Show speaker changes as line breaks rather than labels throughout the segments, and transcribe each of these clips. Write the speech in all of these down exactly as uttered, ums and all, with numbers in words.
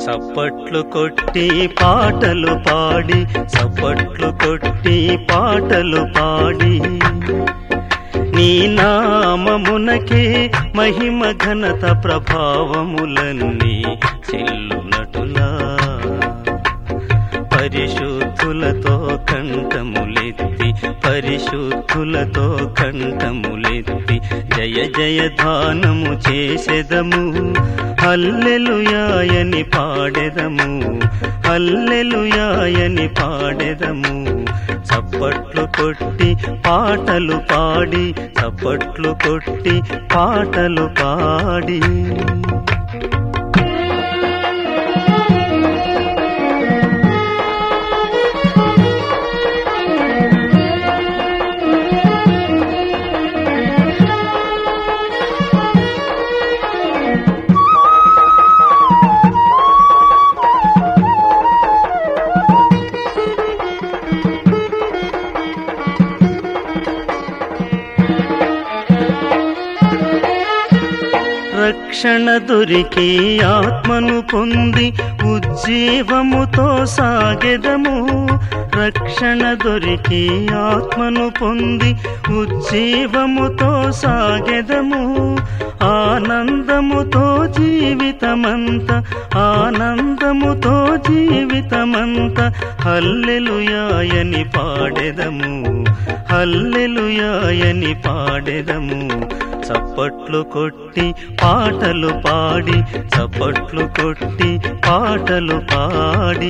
చప్పట్లు కొట్టి పాటలు పాడి చప్పట్లు కొట్టి పాటలు పాడి నీ నామమునకే మహిమ ఘనత ప్రభావములన్నీ చెల్లునటులా పరిశుద్ధులతో కంఠములెత్తి పరిశుద్ధులతో కంఠములెత్తి జయ జయ ధ్యానము చేసెదము హల్లెలూయాయని పాడెదము హల్లెలూయాయని పాడెదము చప్పట్లు కొట్టి పాటలు పాడి చప్పట్లు కొట్టి పాటలు పాడి రక్షణ దొరికి ఆత్మను పొంది ఉజ్జీవముతో సాగెదము రక్షణ దొరికి ఆత్మను పొంది ఉజ్జీవముతో సాగెదము ఆనందముతో జీవితమంత ఆనందముతో జీవితమంత హల్లెలూయాయని పాడెదము హల్లెలూయాయని పాడెదము చప్పట్లు కొట్టి పాటలు పాడి చప్పట్లు కొట్టి పాటలు పాడి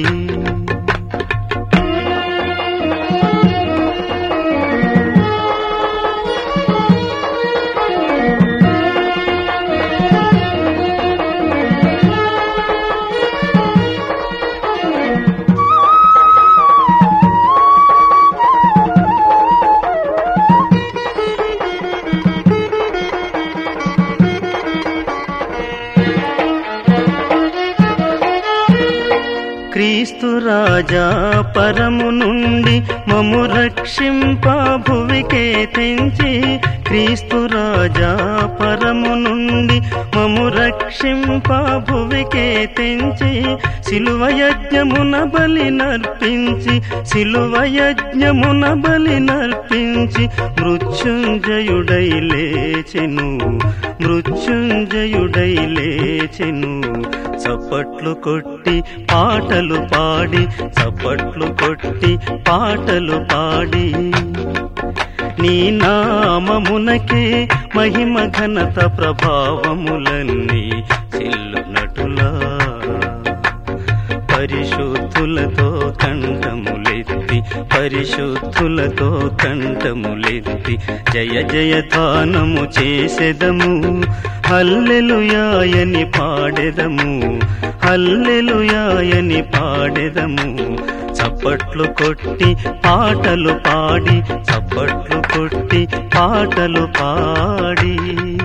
క్రీస్తు రాజా పరము నుండి మము రక్షింప భువికే తెంచి క్రీస్తు రాజా పరము నుండి మము రక్షింప భువికే తెంచి సిలువ యజ్ఞమున బలి నర్పించి సిలువ యజ్ఞమున బలి నర్పించి మృత్యుంజయుడై లేచెను మృత్యుంజయుడై లేచెను చప్పట్లు కొట్టి పాటలు పాడి చప్పట్లు కొట్టి పాటలు పాడి నీ నామమునకే మహిమ ఘనత ప్రభావములన్నీ చెల్లునటులా పరిశుద్ధులతో కంఠములెత్తి పరిశుద్ధులతో కంఠములెత్తి జయ జయ ధ్యానము చేసెదము హల్లెలూయాయని పాడెదము హల్లెలూయాయని పాడెదము చప్పట్లు కొట్టి పాటలు పాడి చప్పట్లు కొట్టి పాటలు పాడి